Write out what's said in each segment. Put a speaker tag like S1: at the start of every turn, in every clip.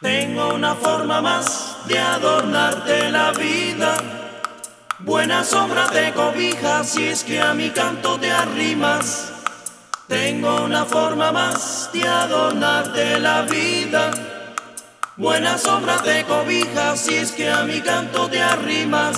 S1: Tengo una forma más de adornarte la vida. Buena sombra te cobija si es que a mi canto te arrimas. Tengo una forma más de adornarte la vida. Buena sombra te cobija si es que a mi canto te arrimas.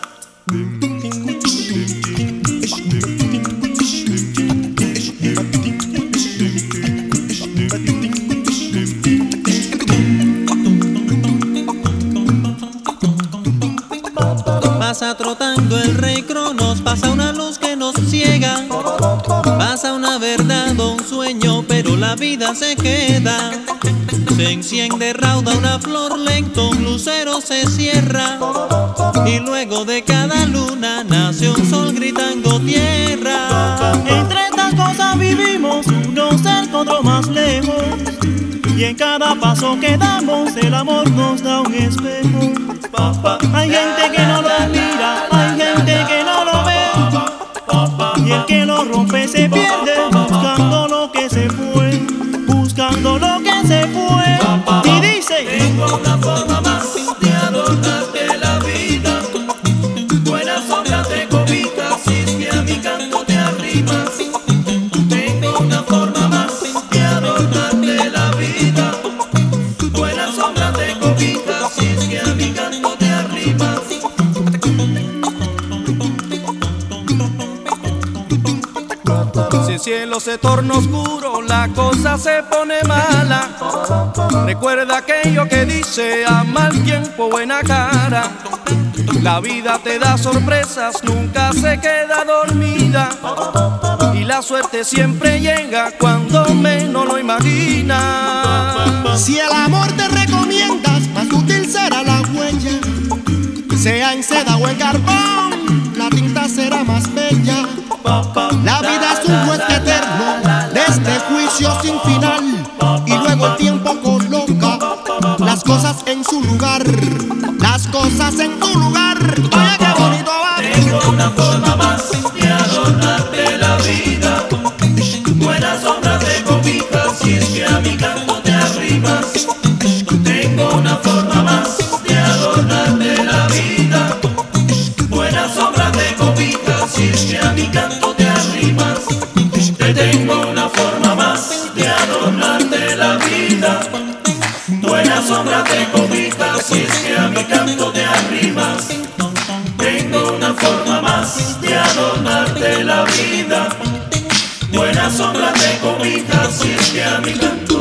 S2: Pasa trotando el rey Cronos, pasa una luz que nos ciega, pasa una verdad o un sueño, pero la vida se queda. Se enciende rauda una flor lento, un lucero se cierra, y luego de cada luna nace un sol gritando tierra.
S3: Entre estas cosas vivimos, uno cerca, otro más lejos, y en cada paso que damos el amor nos da un espejo. Hay gente que no lo mira, hay gente que no lo ve, y el que lo rompe se pierde buscando lo que se fue, buscando lo que se fue. Y dice:
S1: tengo una forma más de adornarte la vida. Buena sombra te cobija si es que a mi canto te arrimas. Tengo una forma más de adornarte la vida. Buena sombra te cobija si es que a mi canto te arrimas.
S4: Si el cielo se torna oscuro, la cosa se pone mala. Recuerda aquello que dice: a mal tiempo, buena cara. La vida te da sorpresas, nunca se queda dormida, y la suerte siempre llega cuando menos lo imaginas.
S5: Si el amor te recomiendas, más útil será la huella. Sea en seda o en carbón, la tinta será más bella. La vida es un juez eterno de este juicio sin final, y luego el tiempo coloca las cosas en su lugar. Las cosas en tu lugar. Oye, qué bonito va.
S1: Tengo una forma más de adornarte la vida. Buena sombra te cobija si es que a mi canto te arrimas. Tengo una forma más de adornarte la vida. Buena sombra te cobija si es que a mi canto te arrimas. Te tengo una forma más de adornarte la vida. Buena sombra te cobija si es que a mi canto te arrimas. Tengo una forma más de adornarte la vida. Buena sombra te cobija si es que a mi canto